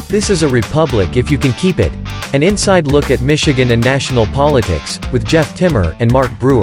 This is a republic if you can keep it. An inside look at Michigan and national politics, with Jeff Timmer and Mark Brewer.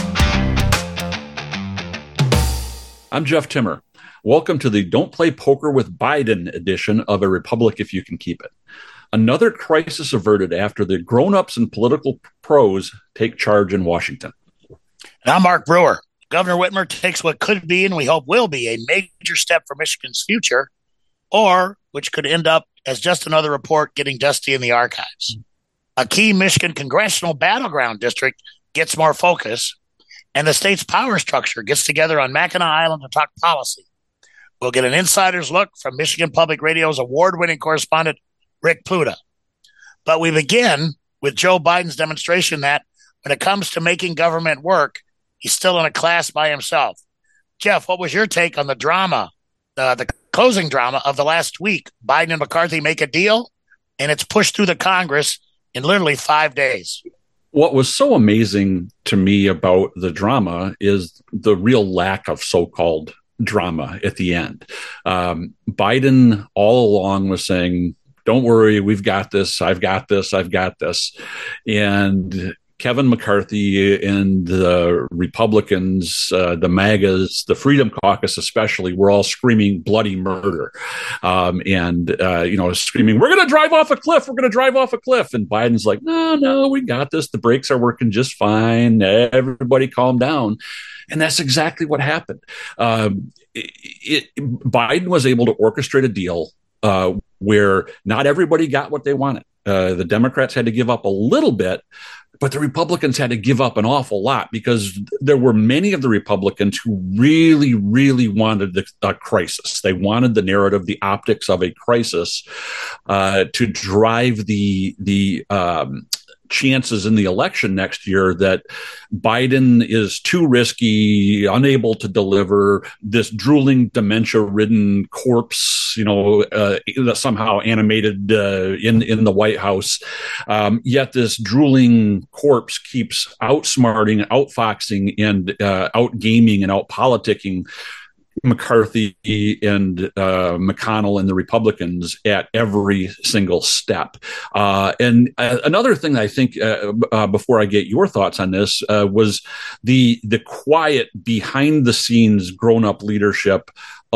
I'm Jeff Timmer. Welcome to the Don't Play Poker with Biden edition of A Republic If You Can Keep It. Another crisis averted after the grown-ups and political pros take charge in Washington. And I'm Mark Brewer. Governor Whitmer takes what could be, and we hope will be, a major step for Michigan's future, or which could end up as just another report getting dusty in the archives. A key Michigan congressional battleground district gets more focus, and the state's power structure gets together on Mackinac Island to talk policy. We'll get an insider's look from Michigan Public Radio's award-winning correspondent, Rick Pluta. But we begin with Joe Biden's demonstration that when it comes to making government work, he's still in a class by himself. Jeff, what was your take on the drama, the closing drama of the last week? Biden and McCarthy make a deal, and it's pushed through the Congress in literally 5 days. What was so amazing to me about the drama is the real lack of so-called drama at the end. Biden all along was saying, don't worry, we've got this, I've got this, I've got this. And Kevin McCarthy and the Republicans, the MAGAs, the Freedom Caucus especially, were all screaming bloody murder. Screaming, we're going to drive off a cliff, we're going to drive off a cliff. And Biden's like, no, we got this. The brakes are working just fine. Everybody calm down. And that's exactly what happened. Biden was able to orchestrate a deal where not everybody got what they wanted. The Democrats had to give up a little bit, but the Republicans had to give up an awful lot because there were many of the Republicans who really, really wanted a crisis. They wanted the narrative, the optics of a crisis to drive the chances in the election next year that Biden is too risky, unable to deliver, this drooling, dementia-ridden corpse, somehow animated in the White House. Yet this drooling corpse keeps outsmarting, outfoxing, and outgaming and outpoliticking McCarthy and McConnell and the Republicans at every single step. And another thing I think, before I get your thoughts on this, was the quiet behind the scenes grown up leadership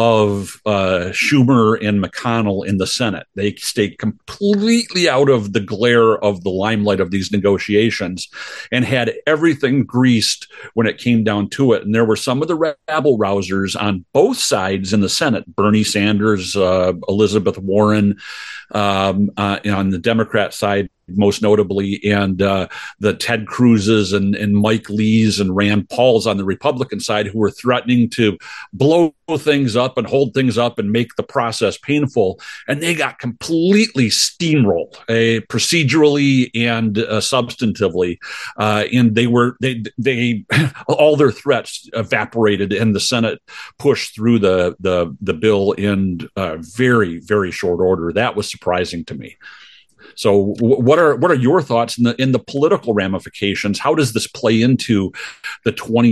of Schumer and McConnell in the Senate. They stayed completely out of the glare of the limelight of these negotiations and had everything greased when it came down to it. And there were some of the rabble rousers on both sides in the Senate, Bernie Sanders, Elizabeth Warren, on the Democrat side, most notably, and the Ted Cruz's and Mike Lee's and Rand Paul's on the Republican side, who were threatening to blow things up and hold things up and make the process painful. And they got completely steamrolled, procedurally and substantively. And they all their threats evaporated, and the Senate pushed through the bill in very, very short order. That was surprising to me. So what are your thoughts in the political ramifications? How does this play into the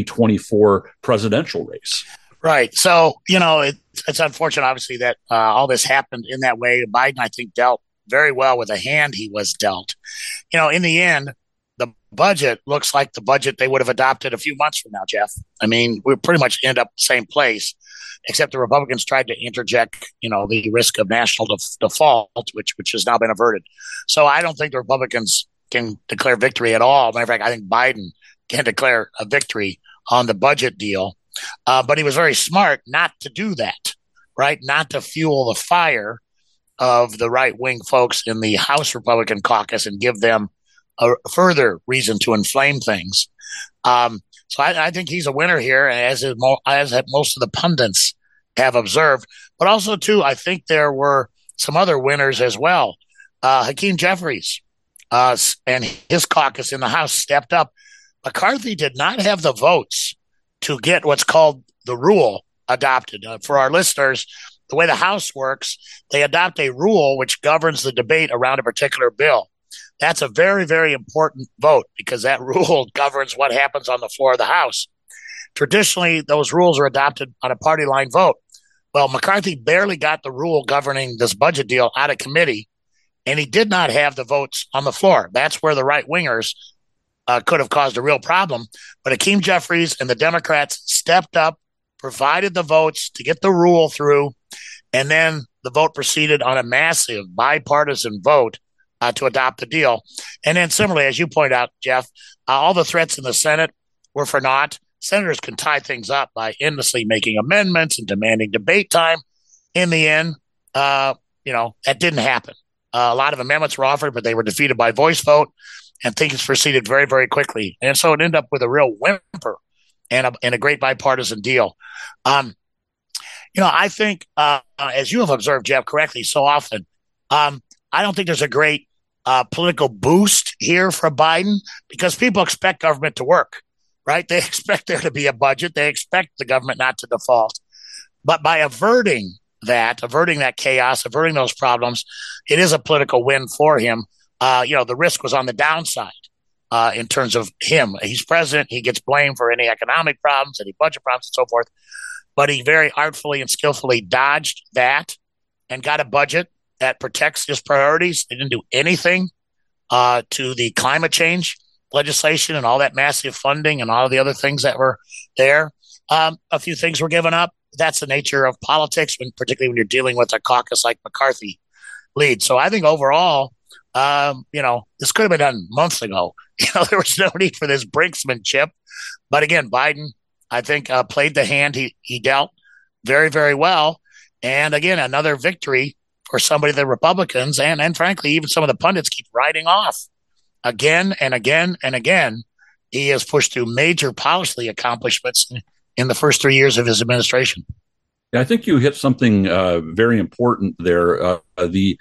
2024 presidential race? Right. So, it's unfortunate, obviously, that all this happened in that way. Biden, I think, dealt very well with the hand he was dealt. In the end, the budget looks like the budget they would have adopted a few months from now, Jeff. I mean, we pretty much end up the same place, except the Republicans tried to interject, the risk of national default, which has now been averted. So I don't think the Republicans can declare victory at all. Matter of fact, I think Biden can declare a victory on the budget deal. But he was very smart not to do that, right? Not to fuel the fire of the right-wing folks in the House Republican caucus and give them a further reason to inflame things. So I think he's a winner here, as most of the pundits have observed. But also, too, I think there were some other winners as well. Hakeem Jeffries and his caucus in the House stepped up. McCarthy did not have the votes to get what's called the rule adopted. For our listeners, the way the House works, they adopt a rule which governs the debate around a particular bill. That's a very, very important vote because that rule governs what happens on the floor of the House. Traditionally, those rules are adopted on a party line vote. Well, McCarthy barely got the rule governing this budget deal out of committee, and he did not have the votes on the floor. That's where the right wingers could have caused a real problem. But Hakeem Jeffries and the Democrats stepped up, provided the votes to get the rule through, and then the vote proceeded on a massive bipartisan vote to adopt the deal. And then similarly, as you point out, Jeff, all the threats in the Senate were for naught. Senators can tie things up by endlessly making amendments and demanding debate time. In the end, that didn't happen. A lot of amendments were offered, but they were defeated by voice vote, and things proceeded very, very quickly. And so it ended up with a real whimper and a great bipartisan deal. I think, as you have observed, Jeff, correctly so often, I don't think there's a great political boost here for Biden because people expect government to work, right? They expect there to be a budget. They expect the government not to default. But by averting that chaos, averting those problems, it is a political win for him. The risk was on the downside in terms of him. He's president. He gets blamed for any economic problems, any budget problems, and so forth. But he very artfully and skillfully dodged that and got a budget that protects his priorities. They didn't do anything to the climate change legislation and all that massive funding and all the other things that were there. A few things were given up. That's the nature of politics, particularly when you're dealing with a caucus like McCarthy leads. So I think overall, this could have been done months ago. There was no need for this brinksmanship. But again, Biden, I think, played the hand he dealt very, very well. And again, another victory for somebody the Republicans and frankly, even some of the pundits keep writing off again and again and again. He has pushed through major policy accomplishments in the first 3 years of his administration. I think you hit something very important there. The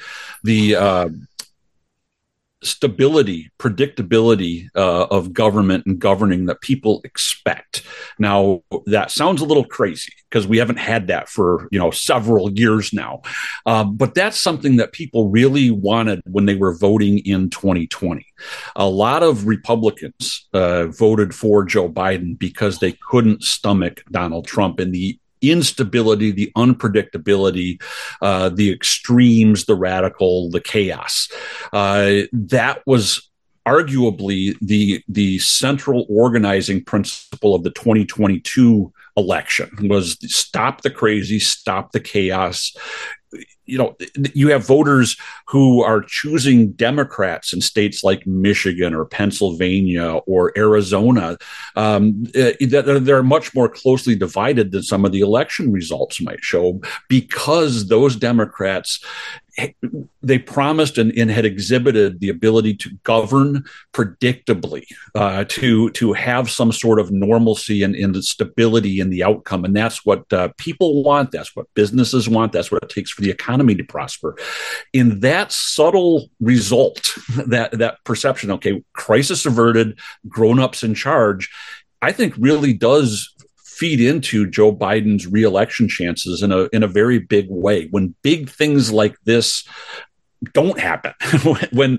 stability, predictability of government and governing that people expect. Now, that sounds a little crazy because we haven't had that for several years now. But that's something that people really wanted when they were voting in 2020. A lot of Republicans voted for Joe Biden because they couldn't stomach Donald Trump and the instability, the unpredictability, the extremes, the radical, the chaos. That was arguably the central organizing principle of the 2022 election was stop the crazy, stop the chaos. You have voters who are choosing Democrats in states like Michigan or Pennsylvania or Arizona. They're much more closely divided than some of the election results might show because those Democrats, they promised and had exhibited the ability to govern predictably, to have some sort of normalcy and stability in the outcome. And that's what people want. That's what businesses want. That's what it takes for the economy to prosper. In that subtle result, that perception, okay, crisis averted, grown-ups in charge, I think really does feed into Joe Biden's reelection chances in a very big way. When big things like this don't happen, when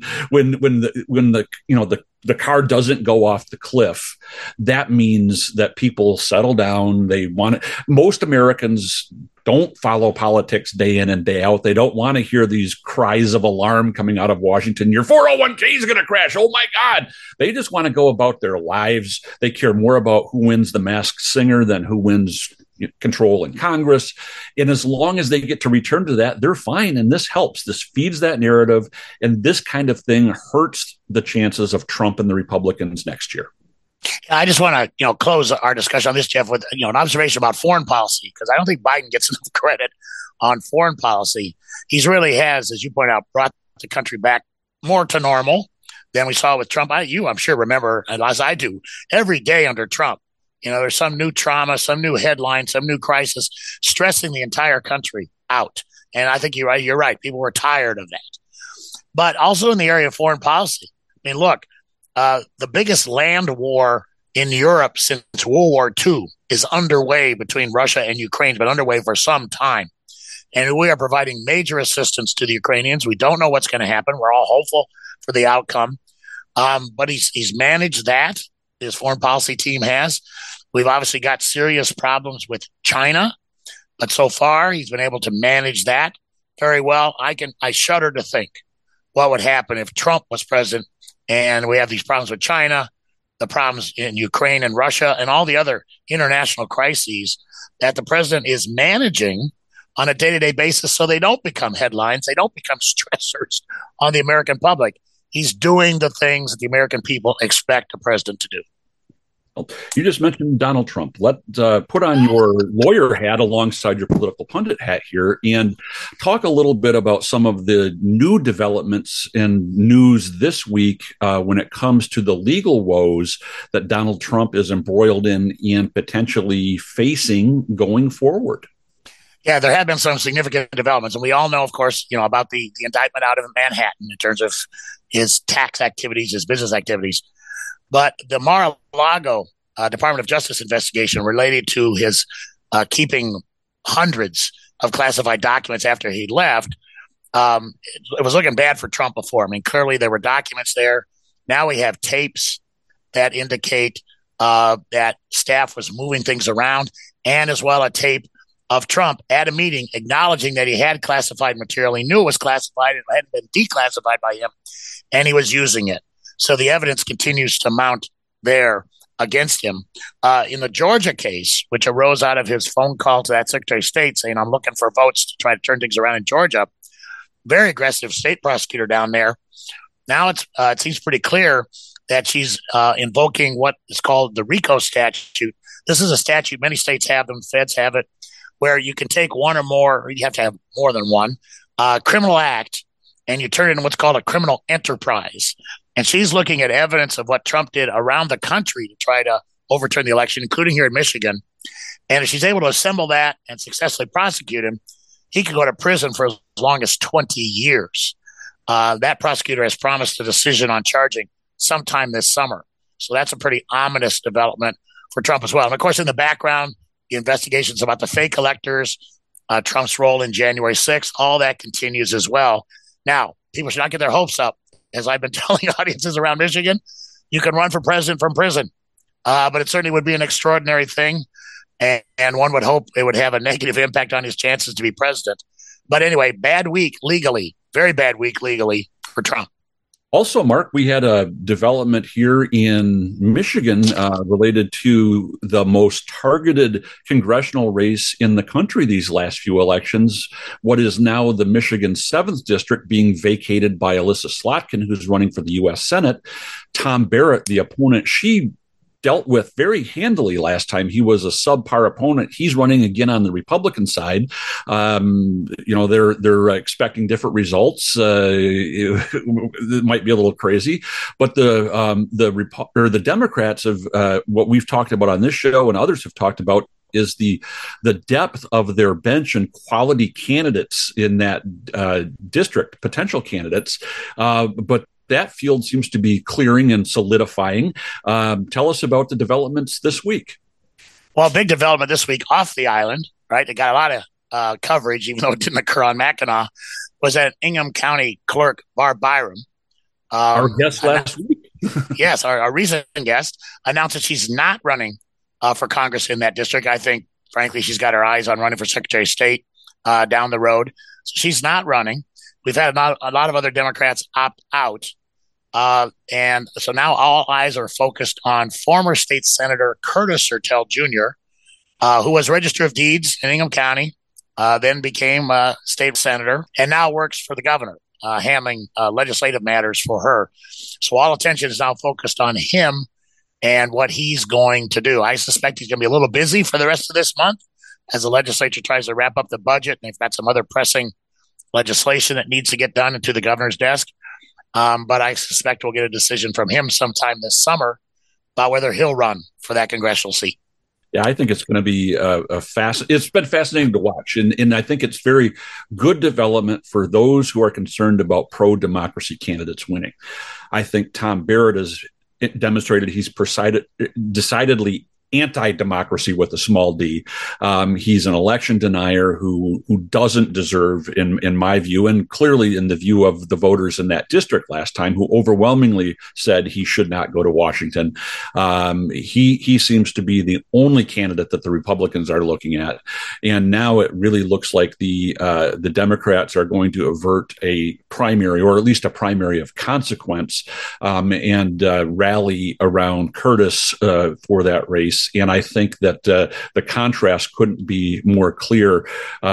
the car doesn't go off the cliff, that means that people settle down. They want it. Most Americans don't follow politics day in and day out. They don't want to hear these cries of alarm coming out of Washington. Your 401k is going to crash. Oh my God. They just want to go about their lives. They care more about who wins the Masked Singer than who wins control in Congress. And as long as they get to return to that, they're fine. And this helps. This feeds that narrative. And this kind of thing hurts the chances of Trump and the Republicans next year. I just want to, close our discussion on this, Jeff, with an observation about foreign policy, because I don't think Biden gets enough credit on foreign policy. He's really has, as you point out, brought the country back more to normal than we saw with Trump. I'm sure remember, as I do, every day under Trump, there's some new trauma, some new headline, some new crisis stressing the entire country out. And I think you're right. People were tired of that. But also in the area of foreign policy, look, the biggest land war in Europe since World War II is underway between Russia and Ukraine. It's been underway for some time. And we are providing major assistance to the Ukrainians. We don't know what's going to happen. We're all hopeful for the outcome. But he's managed that. His foreign policy team has. We've obviously got serious problems with China. But so far, he's been able to manage that very well. I shudder to think what would happen if Trump was president and we have these problems with China, the problems in Ukraine and Russia, and all the other international crises that the president is managing on a day-to-day basis so they don't become headlines, they don't become stressors on the American public. He's doing the things that the American people expect a president to do. You just mentioned Donald Trump. Let's put on your lawyer hat alongside your political pundit hat here and talk a little bit about some of the new developments and news this week when it comes to the legal woes that Donald Trump is embroiled in and potentially facing going forward. Yeah, there have been some significant developments. And we all know, of course, about the indictment out of Manhattan in terms of his tax activities, his business activities. But the Mar-a-Lago Department of Justice investigation related to his keeping hundreds of classified documents after he left, it was looking bad for Trump before. I mean, clearly there were documents there. Now we have tapes that indicate that staff was moving things around, and as well a tape of Trump at a meeting acknowledging that he had classified material. He knew it was classified. It hadn't been declassified by him, and he was using it. So the evidence continues to mount there against him. In the Georgia case, which arose out of his phone call to that Secretary of State saying, I'm looking for votes to try to turn things around in Georgia, very aggressive state prosecutor down there. Now it seems pretty clear that she's invoking what is called the RICO statute. This is a statute, many states have them, feds have it, where you can take one or more, or you have to have more than one, criminal act, and you turn it into what's called a criminal enterprise. And she's looking at evidence of what Trump did around the country to try to overturn the election, including here in Michigan. And if she's able to assemble that and successfully prosecute him, he could go to prison for as long as 20 years. That prosecutor has promised a decision on charging sometime this summer. So that's a pretty ominous development for Trump as well. And of course, in the background, the investigations about the fake electors, Trump's role in January 6th, all that continues as well. Now, people should not get their hopes up. As I've been telling audiences around Michigan, you can run for president from prison, but it certainly would be an extraordinary thing, and one would hope it would have a negative impact on his chances to be president. But anyway, bad week legally, very bad week legally for Trump. Also, Mark, we had a development here in Michigan related to the most targeted congressional race in the country these last few elections, what is now the Michigan 7th District being vacated by Elissa Slotkin, who's running for the U.S. Senate. Tom Barrett, the opponent she dealt with very handily last time. He was a subpar opponent. He's running again on the Republican side. They're expecting different results. It might be a little crazy, but the Democrats have what we've talked about on this show and others have talked about is the depth of their bench and quality candidates in that district, potential candidates, but that field seems to be clearing and solidifying. Tell us about the developments this week. Well, big development this week off the island, right? It got a lot of coverage, even though it didn't occur on Mackinac, was that Ingham County Clerk Barb Byram. Our guest last week. Yes, our recent guest announced that she's not running for Congress in that district. I think, frankly, she's got her eyes on running for Secretary of State down the road. So she's not running. We've had a lot of other Democrats opt out. And so now all eyes are focused on former state senator Curtis Sertel Jr., who was Register of Deeds in Ingham County, then became a state senator, and now works for the governor, handling legislative matters for her. So all attention is now focused on him and what he's going to do. I suspect he's going to be a little busy for the rest of this month as the legislature tries to wrap up the budget, and they've got some other pressing legislation that needs to get done into the governor's desk. But I suspect we'll get a decision from him sometime this summer about whether he'll run for that congressional seat. Yeah, I think it's going to be it's been fascinating to watch. And I think it's very good development for those who are concerned about pro-democracy candidates winning. I think Tom Barrett has demonstrated he's decidedly anti-democracy with a small d. He's an election denier who doesn't deserve, in my view, and clearly in the view of the voters in that district last time, who overwhelmingly said he should not go to Washington. He seems to be the only candidate that the Republicans are looking at, and now it really looks like the Democrats are going to avert a primary, or at least a primary of consequence, and rally around Curtis for that race. And I think that the contrast couldn't be more clear.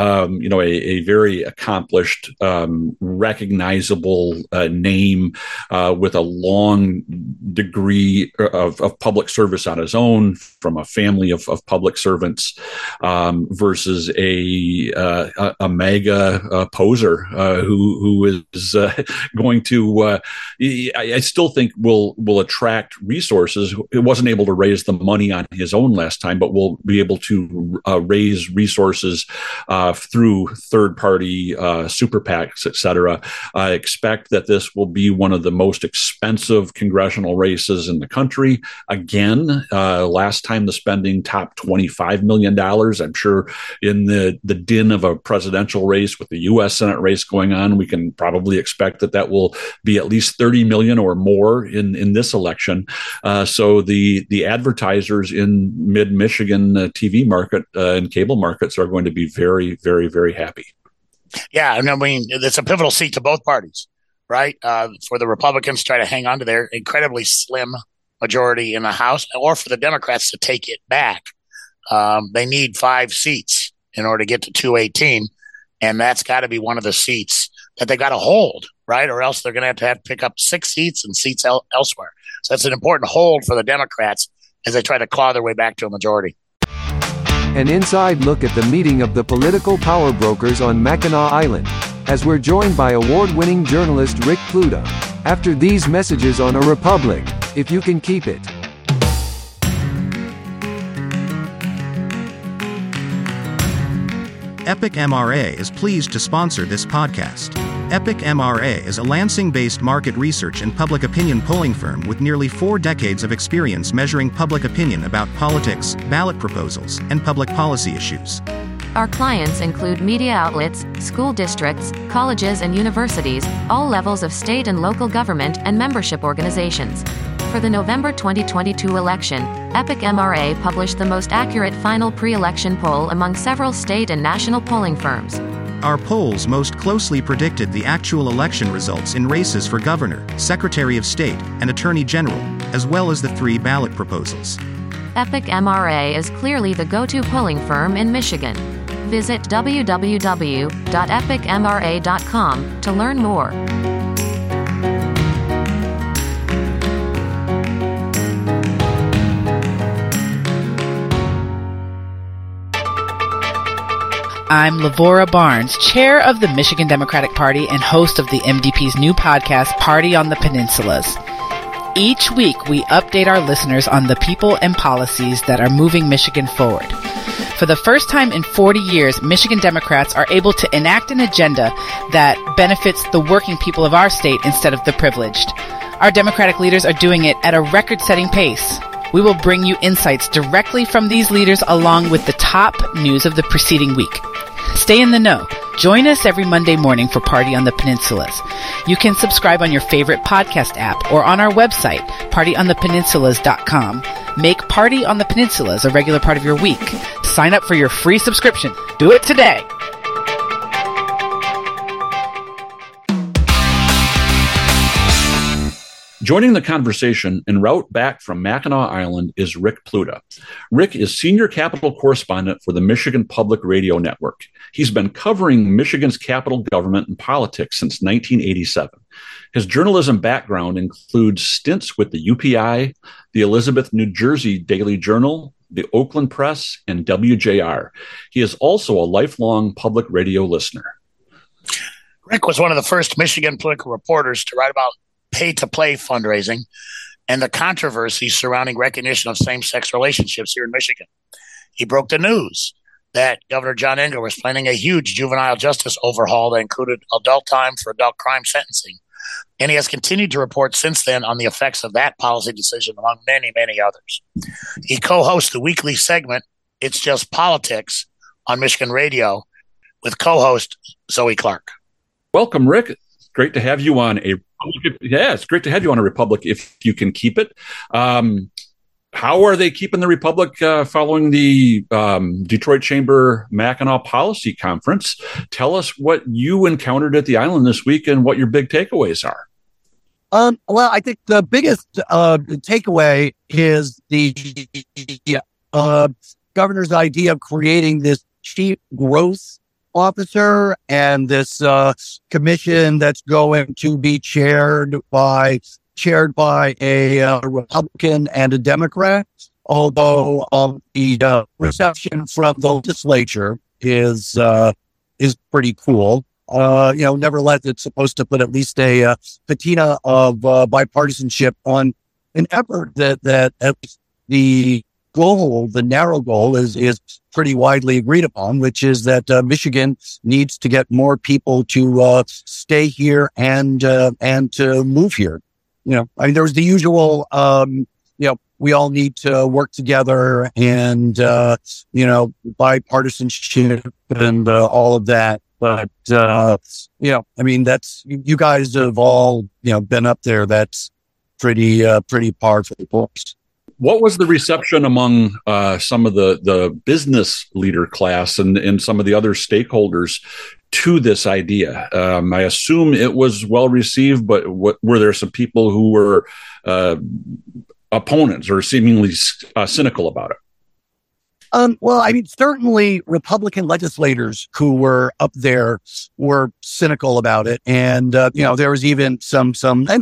A very accomplished, recognizable name with a long degree of public service on his own from a family of public servants, versus a MAGA poser who is going to, I still think will attract resources. It wasn't able to raise the money on his own last time, but will be able to raise resources through third-party super PACs, et cetera. I expect that this will be one of the most expensive congressional races in the country. Again, last time the spending topped $25 million. I'm sure in the din of a presidential race with the U.S. Senate race going on, we can probably expect that will be at least $30 million or more in this election. So the advertisers in mid-Michigan TV market and cable markets are going to be very, very, very happy. Yeah, and I mean, it's a pivotal seat to both parties, right? For the Republicans to try to hang on to their incredibly slim majority in the House, or for the Democrats to take it back. They need 5 seats in order to get to 218, and that's got to be one of the seats that they got to hold, right? Or else they're going to have to pick up 6 seats and seats elsewhere. So that's an important hold for the Democrats as they try to claw their way back to a majority. An inside look at the meeting of the political power brokers on Mackinac Island, as we're joined by award-winning journalist Rick Pluta. After these messages on A Republic, if you can keep it. Epic MRA is pleased to sponsor this podcast. Epic MRA is a Lansing-based market research and public opinion polling firm with nearly 4 decades of experience measuring public opinion about politics, ballot proposals, and public policy issues. Our clients include media outlets, school districts, colleges and universities, all levels of state and local government, and membership organizations. For the November 2022 election, Epic MRA published the most accurate final pre-election poll among several state and national polling firms. Our polls most closely predicted the actual election results in races for governor, secretary of state, and attorney general, as well as the 3 ballot proposals. Epic MRA is clearly the go-to polling firm in Michigan. Visit www.epicmra.com to learn more. I'm Lavora Barnes, chair of the Michigan Democratic Party and host of the MDP's new podcast, Party on the Peninsulas. Each week, we update our listeners on the people and policies that are moving Michigan forward. For the first time in 40 years, Michigan Democrats are able to enact an agenda that benefits the working people of our state instead of the privileged. Our Democratic leaders are doing it at a record-setting pace. We will bring you insights directly from these leaders along with the top news of the preceding week. Stay in the know. Join us every Monday morning for Party on the Peninsulas. You can subscribe on your favorite podcast app or on our website, partyonthepeninsulas.com. Make Party on the Peninsulas a regular part of your week. Sign up for your free subscription. Do it today. Joining the conversation en route back from Mackinac Island is Rick Pluta. Rick is senior Capitol correspondent for the Michigan Public Radio Network. He's been covering Michigan's Capitol government and politics since 1987. His journalism background includes stints with the UPI, the Elizabeth, New Jersey Daily Journal, the Oakland Press, and WJR. He is also a lifelong public radio listener. Rick was one of the first Michigan political reporters to write about pay-to-play fundraising and the controversy surrounding recognition of same-sex relationships here in Michigan. He broke the news that Governor John Engler was planning a huge juvenile justice overhaul that included adult time for adult crime sentencing. And he has continued to report since then on the effects of that policy decision, among many, many others. He co-hosts the weekly segment, It's Just Politics, on Michigan Radio with co-host Zoe Clark. Welcome, Rick. Great to have you on it's great to have you on a Republic if you can keep it. How are they keeping the Republic following the Detroit Chamber Mackinac Policy Conference? Tell us what you encountered at the island this week and what your big takeaways are. Well, I think the biggest takeaway is the governor's idea of creating this chief growth officer and this commission that's going to be chaired by a Republican and a Democrat, although the reception from the legislature is pretty cool. Nevertheless, it's supposed to put at least a patina of bipartisanship on an effort that at least the narrow goal is pretty widely agreed upon, which is that Michigan needs to get more people to stay here and to move here. There's the usual, we all need to work together and, bipartisanship and all of that. But, that's, you guys have all, been up there. That's pretty par for the course. What was the reception among some of the business leader class and some of the other stakeholders to this idea? I assume it was well received, but were there some people who were opponents or seemingly cynical about it? Certainly Republican legislators who were up there were cynical about it. And, there was even some,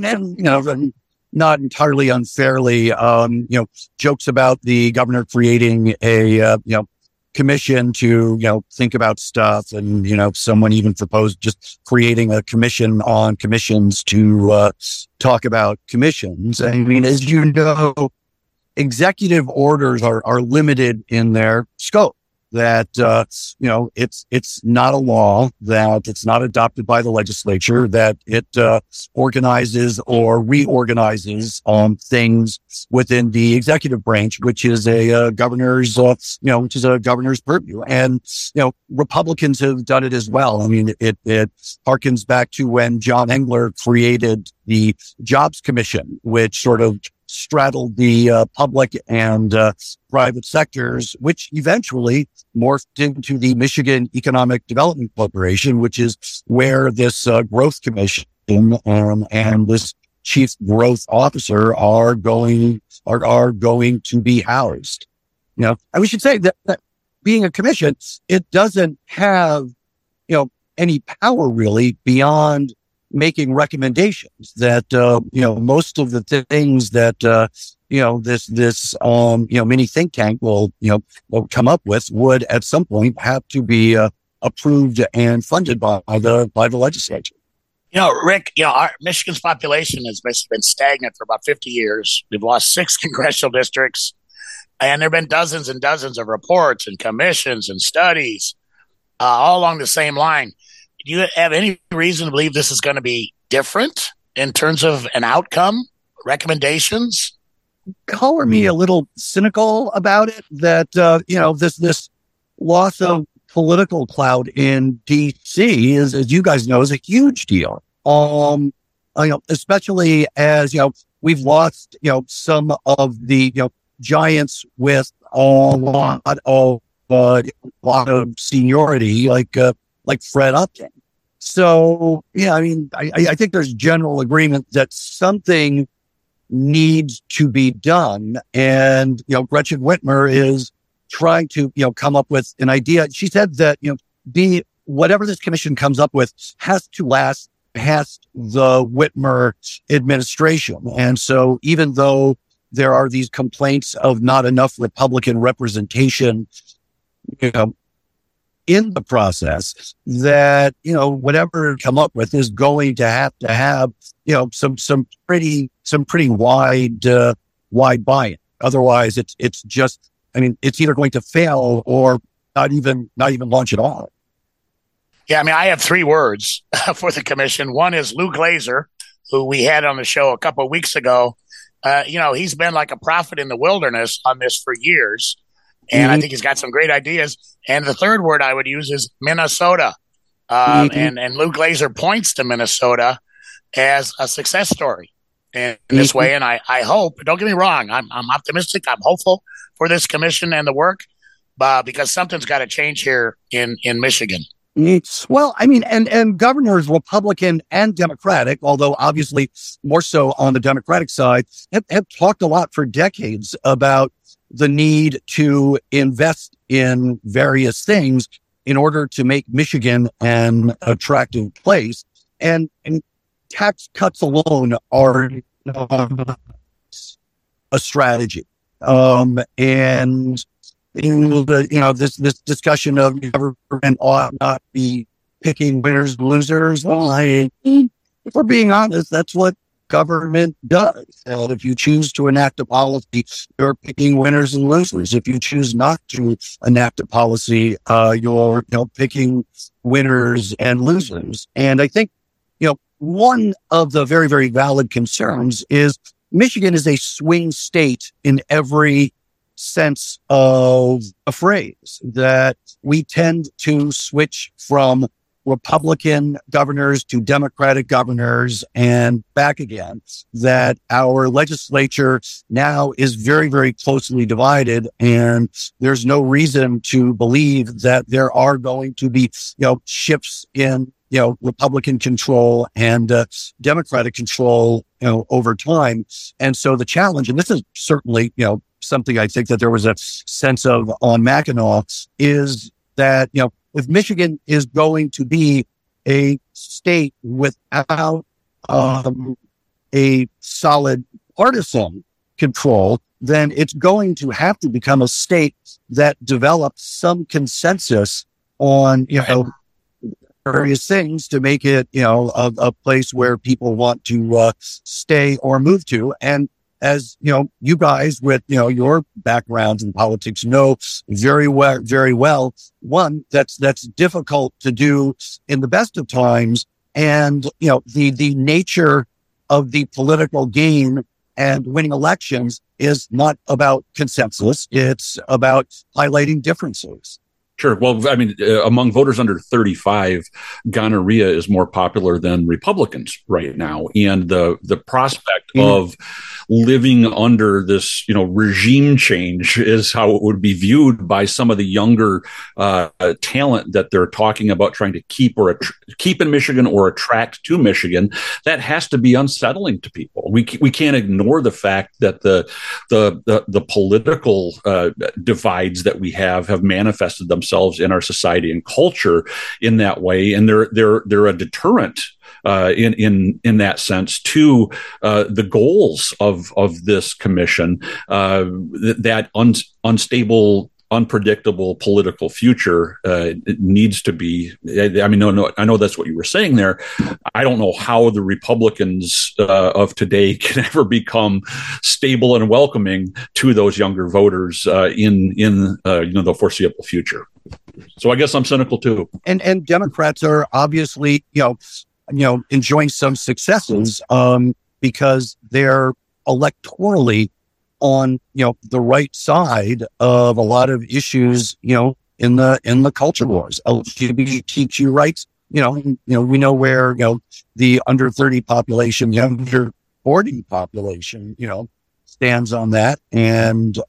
not entirely unfairly, jokes about the governor creating a, commission to, think about stuff. And, someone even proposed just creating a commission on commissions to talk about commissions. I mean, as you know, executive orders are limited in their scope. That, it's not a law, that it's not adopted by the legislature, that it organizes or reorganizes things within the executive branch, which is a governor's purview. And, Republicans have done it as well. I mean, it harkens back to when John Engler created the Jobs Commission, which sort of straddled the public and private sectors, which eventually morphed into the Michigan Economic Development Corporation, which is where this growth commission and this chief growth officer are going to be housed. And we should say that being a commission, it doesn't have any power really beyond making recommendations. That most of the things that this mini think tank will come up with would at some point have to be approved and funded by the legislature. Rick, our Michigan's population has basically been stagnant for about 50 years. We've lost 6 congressional districts, and there have been dozens and dozens of reports and commissions and studies all along the same line. Do you have any reason to believe this is going to be different in terms of an outcome, recommendations? Color me a little cynical about it, that, this loss of political clout in D.C. is, as you guys know, is a huge deal. Especially as, we've lost, some of the, giants with a lot of seniority, like Fred Upton. So, I think there's general agreement that something needs to be done. And, Gretchen Whitmer is trying to, come up with an idea. She said that, whatever this commission comes up with has to last past the Whitmer administration. And so even though there are these complaints of not enough Republican representation, in the process, that, whatever come up with is going to have, some pretty wide buy-in. Otherwise it's just, it's either going to fail or not even launch at all. Yeah. I have 3 words for the commission. One is Lou Glazer, who we had on the show a couple of weeks ago, he's been like a prophet in the wilderness on this for years. And I think he's got some great ideas. And the third word I would use is Minnesota. And Lou Glazer points to Minnesota as a success story in this way. And I hope, don't get me wrong, I'm optimistic. I'm hopeful for this commission and the work, because something's got to change here in Michigan. Well, I mean, and governors, Republican and Democratic, although obviously more so on the Democratic side, have talked a lot for decades about the need to invest in various things in order to make Michigan an attractive place. And tax cuts alone are a strategy. And this discussion of government ought not be picking winners and losers. Well, if we're being honest, that's what government does. And if you choose to enact a policy, you're picking winners and losers. If you choose not to enact a policy, you're picking winners and losers. And I think one of the very, very valid concerns is Michigan is a swing state in every sense of a phrase, that we tend to switch from Republican governors to Democratic governors and back again, that our legislature now is very, very closely divided. And there's no reason to believe that there are going to be, shifts in, Republican control and Democratic control, over time. And so the challenge, and this is certainly, something I think that there was a sense of on Mackinac, is that, if Michigan is going to be a state without a solid partisan control, then it's going to have to become a state that develops some consensus on, various things to make it, a place where people want to stay or move to. And as you guys with your backgrounds in politics know very well, one that's difficult to do in the best of times, and the nature of the political game and winning elections is not about consensus; it's about highlighting differences. Sure. Well, I mean, among voters under 35, gonorrhea is more popular than Republicans right now. And the prospect of living under this, regime change is how it would be viewed by some of the younger talent that they're talking about trying to keep in Michigan or attract to Michigan. That has to be unsettling to people. We can't ignore the fact that the political divides that we have manifested themselves in our society and culture in that way, and they're a deterrent in that sense to the goals of this commission. That unstable, unpredictable political future needs to be. I mean, no, I know that's what you were saying there. I don't know how the Republicans of today can ever become stable and welcoming to those younger voters in the foreseeable future. So I guess I'm cynical too. And Democrats are obviously enjoying some successes because they're electorally on the right side of a lot of issues in the culture wars, LGBTQ rights. We know where the under 30 population, the under 40 population stands on that, and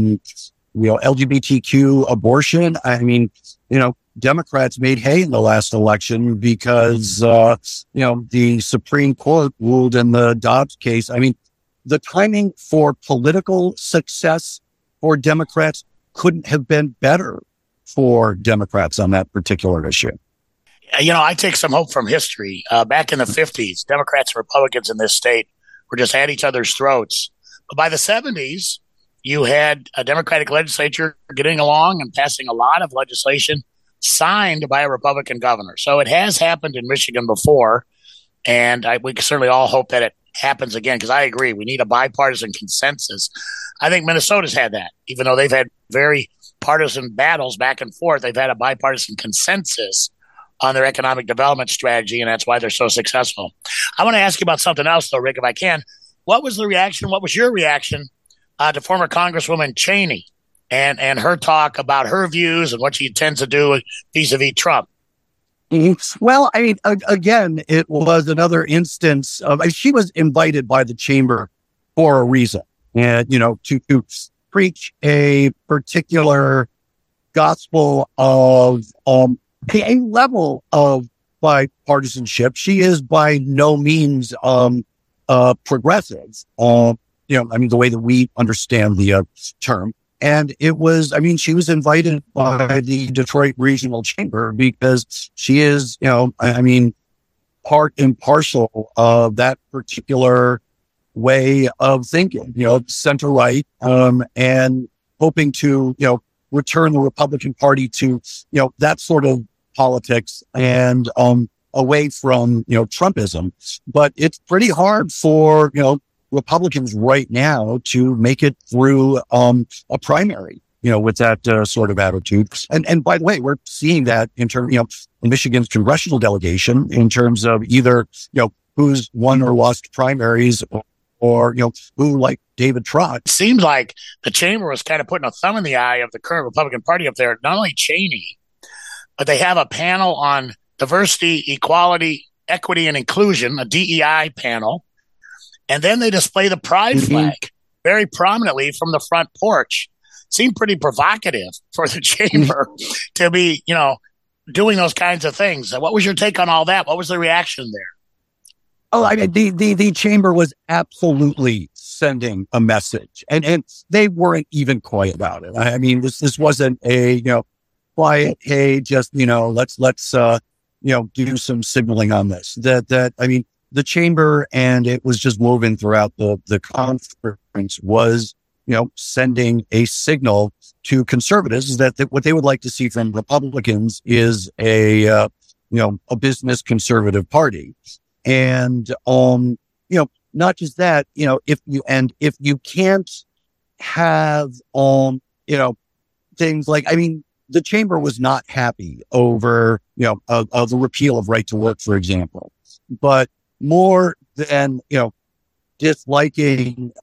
LGBTQ abortion. I mean, Democrats made hay in the last election because the Supreme Court ruled in the Dobbs case. I mean, the timing for political success for Democrats couldn't have been better for Democrats on that particular issue. I take some hope from history. Back in the 50s, Democrats and Republicans in this state were just at each other's throats. But by the 70s, you had a Democratic legislature getting along and passing a lot of legislation signed by a Republican governor. So it has happened in Michigan before, and we certainly all hope that it happens again, because I agree, we need a bipartisan consensus. I think Minnesota's had that. Even though they've had very partisan battles back and forth, they've had a bipartisan consensus on their economic development strategy, and that's why they're so successful. I want to ask you about something else, though, Rick, if I can. What was your reaction to former Congresswoman Cheney and her talk about her views and what she intends to do vis-a-vis Trump? Well, I mean, again, it was another instance of, she was invited by the chamber for a reason, and, to preach a particular gospel of a level of bipartisanship. She is by no means progressive, the way that we understand the term. And it was, she was invited by the Detroit Regional Chamber because she is, part and parcel of that particular way of thinking, center right, and hoping to, return the Republican Party to, that sort of politics and away from, Trumpism. But it's pretty hard for, Republicans right now to make it through a primary, with that sort of attitude. And by the way, we're seeing that in terms, in Michigan's congressional delegation, in terms of either, who's won or lost primaries, or who, like David Trott. It seems like the chamber was kind of putting a thumb in the eye of the current Republican Party up there. Not only Cheney, but they have a panel on diversity, equality, equity, and inclusion, a DEI panel. And then they display the pride flag very prominently from the front porch. Seemed pretty provocative for the chamber to be, doing those kinds of things. What was your take on all that? What was the reaction there? Oh, the chamber was absolutely sending a message, and they weren't even quiet about it. This wasn't a, quiet, hey, just, let's do some signaling on this. The chamber, and it was just woven throughout the conference, was, sending a signal to conservatives that what they would like to see from Republicans is a business conservative party. And, not just that, if you can't have, things like, the chamber was not happy over, the repeal of right to work, for example, but more than, disliking,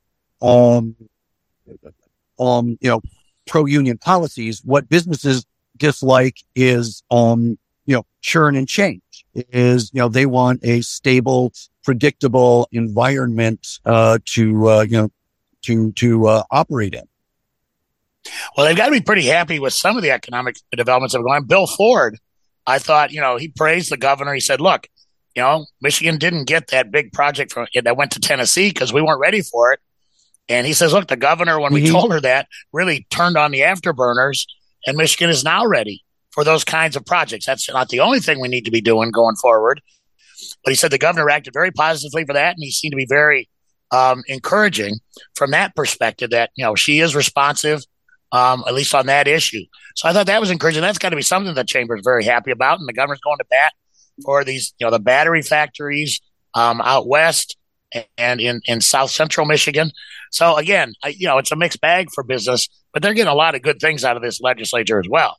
pro-union policies, what businesses dislike is, churn and change. Is, they want a stable, predictable environment, to operate in. Well, they've got to be pretty happy with some of the economic developments that are going on. Bill Ford, I thought, he praised the governor. He said, look, Michigan didn't get that big project that went to Tennessee because we weren't ready for it. And he says, look, the governor, when we told her that, really turned on the afterburners, and Michigan is now ready for those kinds of projects. That's not the only thing we need to be doing going forward. But he said the governor acted very positively for that, and he seemed to be very encouraging from that perspective that, she is responsive, at least on that issue. So I thought that was encouraging. That's got to be something the chamber is very happy about, and the governor's going to bat for these, the battery factories out west and in South Central Michigan. So again, it's a mixed bag for business, but they're getting a lot of good things out of this legislature as well.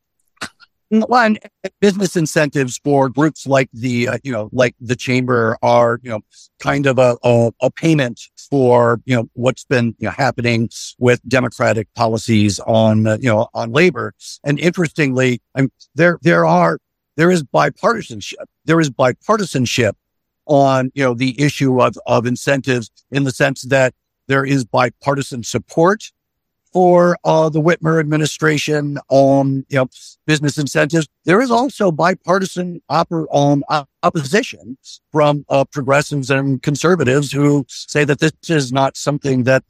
Well, and business incentives for groups like the chamber are, kind of a payment for, what's been happening with Democratic policies on labor. And interestingly, there is bipartisanship. There is bipartisanship on, the issue of incentives, in the sense that there is bipartisan support for the Whitmer administration on business incentives. There is also bipartisan opposition from progressives and conservatives who say that this is not something that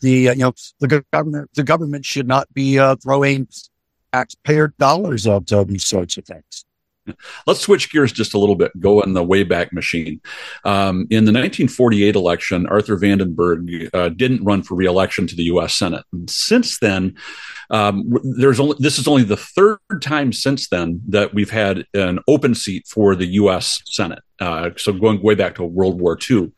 the government should not be throwing taxpayer dollars to these sorts of things. Let's switch gears just a little bit, go in the Wayback Machine. In the 1948 election, Arthur Vandenberg didn't run for re-election to the U.S. Senate. And since then, this is only the third time since then that we've had an open seat for the U.S. Senate. So going way back to World War II.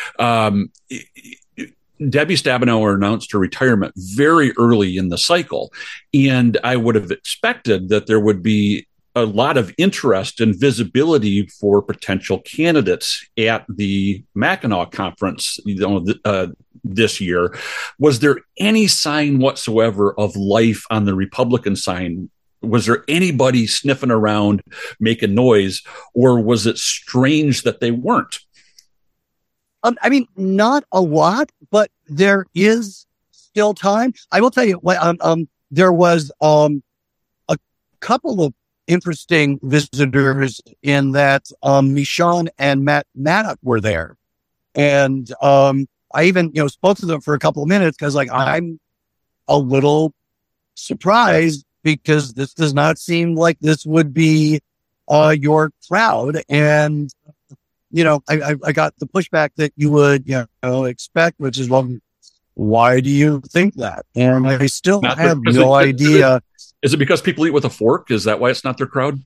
Debbie Stabenow announced her retirement very early in the cycle, and I would have expected that there would be a lot of interest and visibility for potential candidates at the Mackinac Conference, this year. Was there any sign whatsoever of life on the Republican side? Was there anybody sniffing around, making noise, or was it strange that they weren't? I mean, not a lot, but there is still time. I will tell you, there was a couple of interesting visitors in that Michon and Matt Maddock were there. And I even, spoke to them for a couple of minutes because I'm a little surprised because this does not seem like this would be your crowd. And, I got the pushback that you would, expect, which is, well, why do you think that? And I still have no idea. Is it because people eat with a fork? Is that why it's not their crowd?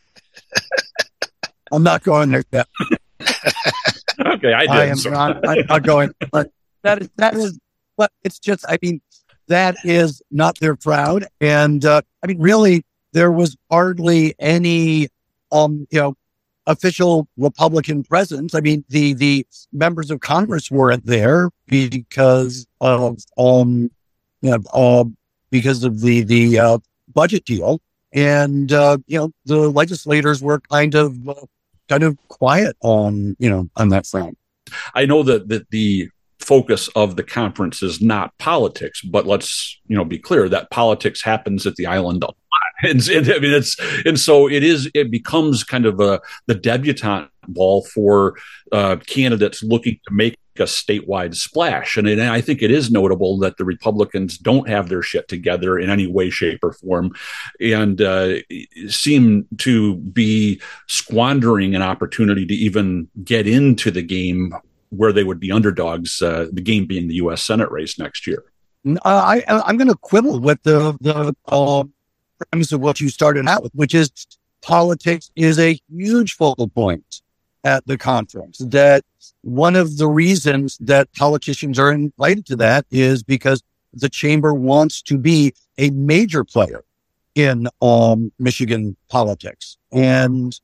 I'm not going there yet. Okay, I am not going. But that is, but it's just, that is not their crowd. And, really, there was hardly any, official Republican presence. The members of Congress weren't there because of, because of the budget deal. And, the legislators were kind of quiet on that front. I know that the focus of the conference is not politics, but let's, be clear that politics happens at the island a lot. And so it becomes kind of the debutante ball for candidates looking to make a statewide splash. And I think it is notable that the Republicans don't have their shit together in any way, shape, or form, and seem to be squandering an opportunity to even get into the game where they would be underdogs, the game being the U.S. Senate race next year. I'm going to quibble with the premise of what you started out with, which is politics is a huge focal point at the conference. That one of the reasons that politicians are invited to that is because the chamber wants to be a major player in Michigan politics. And,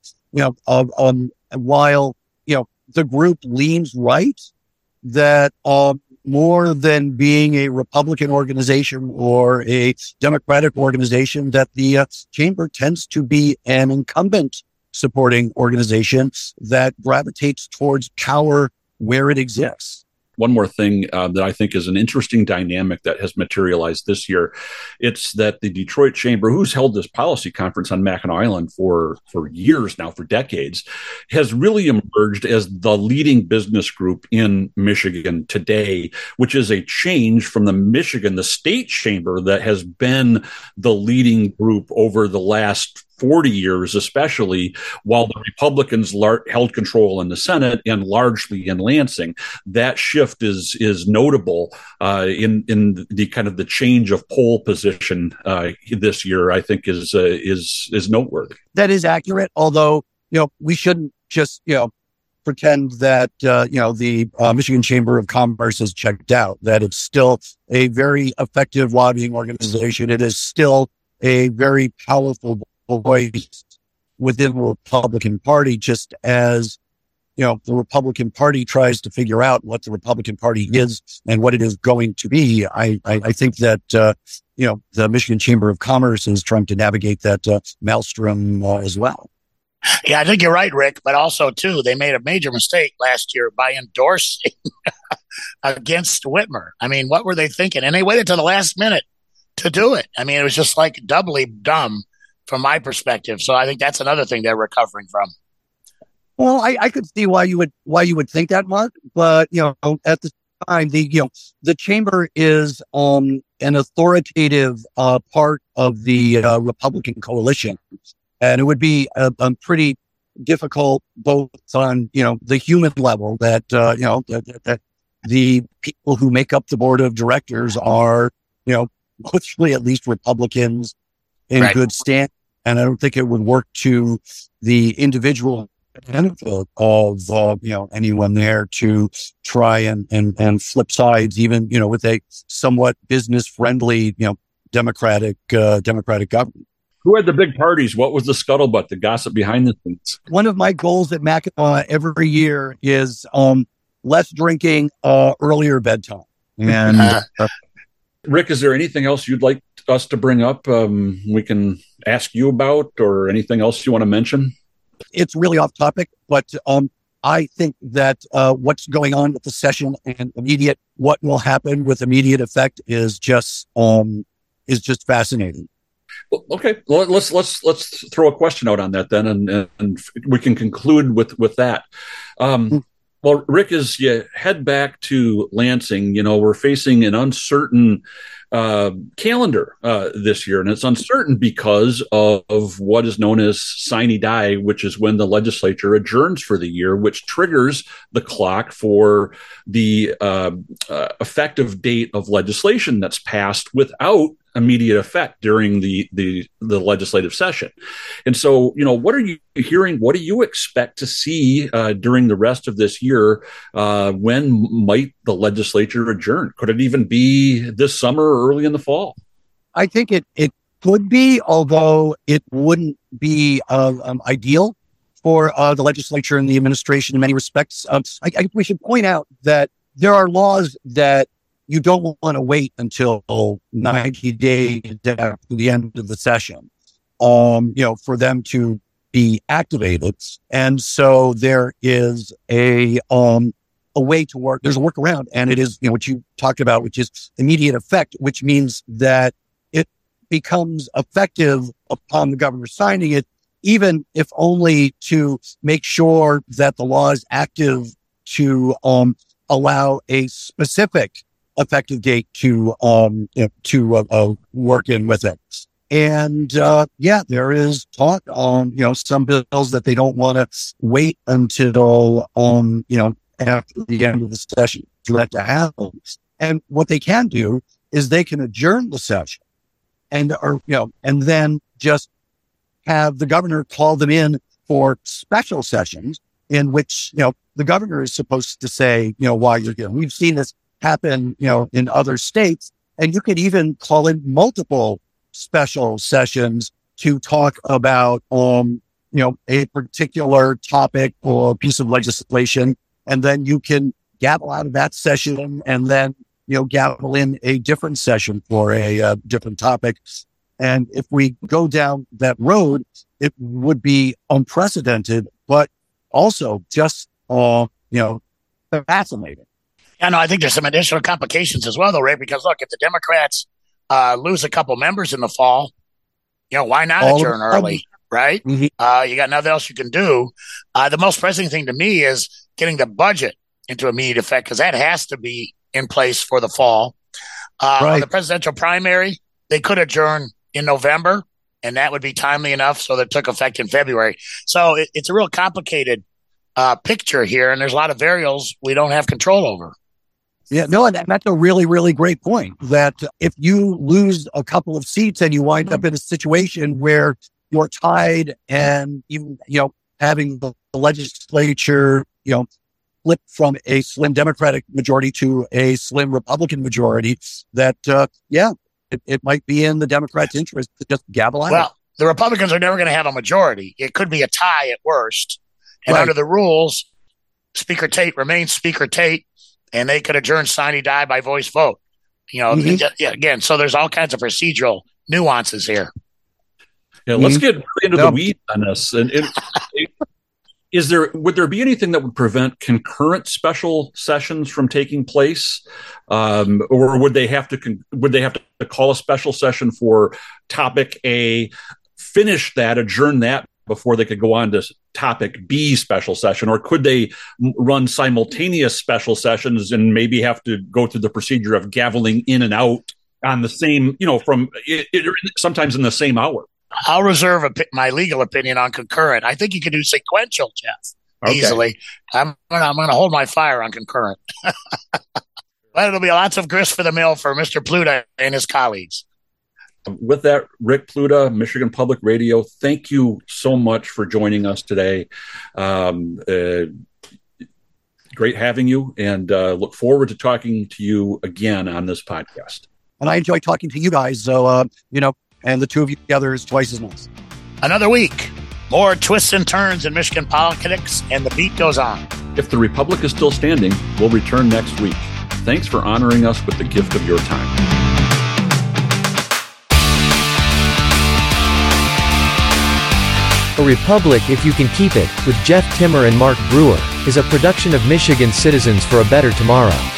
while, the group leans right, that more than being a Republican organization or a Democratic organization, that the chamber tends to be an incumbent supporting organization that gravitates towards power where it exists. One more thing that I think is an interesting dynamic that has materialized this year. It's that the Detroit Chamber, who's held this policy conference on Mackinac Island for years now, for decades, has really emerged as the leading business group in Michigan today, which is a change from the state chamber that has been the leading group over the last 40 years, especially while the Republicans held control in the Senate and largely in Lansing. That shift is notable in the kind of the change of pole position this year. I think is noteworthy. That is accurate. Although we shouldn't just pretend that the Michigan Chamber of Commerce has checked out. That it's still a very effective lobbying organization. It is still a very powerful voice within the Republican Party, just as the Republican Party tries to figure out what the Republican Party is and what it is going to be. I think that the Michigan Chamber of Commerce is trying to navigate that maelstrom as well. Yeah, I think you're right, Rick. But also, too, they made a major mistake last year by endorsing against Whitmer. What were they thinking? And they waited till the last minute to do it. It was just like doubly dumb from my perspective. So I think that's another thing they're recovering from. Well, I could see why you would think that, Mark. But at the time, the chamber is an authoritative part of the Republican coalition, and it would be a pretty difficult both on the human level that that the people who make up the board of directors are mostly at least Republicans in good stand. And I don't think it would work to the individual benefit of, anyone there to try and flip sides, even, with a somewhat business friendly, Democratic government. Who had the big parties? What was the scuttlebutt, the gossip behind the scenes? One of my goals at Mackinac every year is less drinking, earlier bedtime. And Rick, is there anything else you'd like us to bring up? We can ask you about, or anything else you want to mention? It's really off topic, but I think that what's going on with the session and what will happen with immediate effect is just fascinating. Well, okay, well, let's throw a question out on that then, and we can conclude with that. Well, Rick, as you head back to Lansing, we're facing an uncertain calendar this year, and it's uncertain because of what is known as sine die, which is when the legislature adjourns for the year, which triggers the clock for the effective date of legislation that's passed without immediate effect during the legislative session. And so, what are you hearing? What do you expect to see during the rest of this year? When might the legislature adjourn? Could it even be this summer or early in the fall? I think it could be, although it wouldn't be ideal for the legislature and the administration in many respects. We should point out that there are laws that you don't want to wait until 90 days after the end of the session, for them to be activated. And so there is a way to work. There's a workaround, and it is, what you talked about, which is immediate effect, which means that it becomes effective upon the governor signing it, even if only to make sure that the law is active to allow a specific effective date to work in with it. And there is talk on some bills that they don't want to wait until after the end of the session to let that happen. And what they can do is they can adjourn the session and then just have the governor call them in for special sessions in which the governor is supposed to say why you're here. We've seen this happen, in other states, and you could even call in multiple special sessions to talk about, a particular topic or piece of legislation, and then you can gavel out of that session and then, gavel in a different session for a different topic. And if we go down that road, it would be unprecedented, but also just, fascinating. Yeah, no, I think there's some additional complications as well, though, Ray, because look, if the Democrats lose a couple members in the fall, why not adjourn early, right? Mm-hmm. You got nothing else you can do. The most pressing thing to me is getting the budget into immediate effect, because that has to be in place for the fall. On the presidential primary, they could adjourn in November, and that would be timely enough so that it took effect in February. So it's a real complicated picture here, and there's a lot of variables we don't have control over. Yeah, no, and that's a really, really great point, that if you lose a couple of seats and you wind up in a situation where you're tied and even, having the legislature, flip from a slim Democratic majority to a slim Republican majority, that, it might be in the Democrats' interest to just gavel out. Well, the Republicans are never going to have a majority. It could be a tie at worst. And under the rules, Speaker Tate remains Speaker Tate, and they could adjourn sine die by voice vote. Again, so there's all kinds of procedural nuances here. Yeah, let's get really into the weeds on this. And would there be anything that would prevent concurrent special sessions from taking place, or would they have to call a special session for topic A, finish that, adjourn that before they could go on to topic B special session? Or could they run simultaneous special sessions and maybe have to go through the procedure of gaveling in and out on the same, sometimes in the same hour? I'll reserve my legal opinion on concurrent. I think you can do sequential, Jeff, easily. I'm going to hold my fire on concurrent. But it'll be lots of grist for the mill for Mr. Pluta and his colleagues. With that, Rick Pluta, Michigan Public Radio, thank you so much for joining us today. Great having you, and look forward to talking to you again on this podcast. And I enjoy talking to you guys. So, and the two of you together is twice as nice. Another week, more twists and turns in Michigan politics, and the beat goes on. If the Republic is still standing, we'll return next week. Thanks for honoring us with the gift of your time. A Republic If You Can Keep It, with Jeff Timmer and Mark Brewer, is a production of Michigan Citizens for a Better Tomorrow.